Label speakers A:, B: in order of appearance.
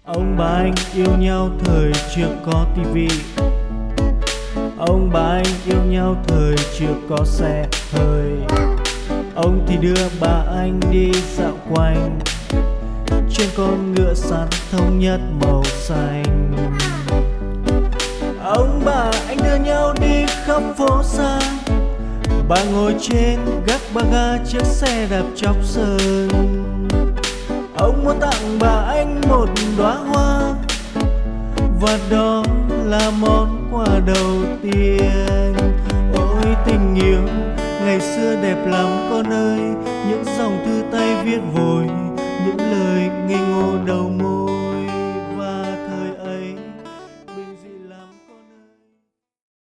A: Ông bà anh yêu nhau thời chưa có tivi. Ông bà anh yêu nhau thời chưa có xe hơi. Ông thì đưa bà anh đi dạo quanh trên con ngựa sắt thống nhất màu xanh. Ông bà anh đưa nhau đi khắp phố xa. Bà ngồi trên gác ba ga chiếc xe đạp chóc sơn. Ông muốn tặng bà anh một đóa hoa, và đó là món quà đầu tiên. Ôi tình yêu ngày xưa đẹp lắm con ơi, những dòng thư tay viết vội, những lời ngây ngô đầu môi.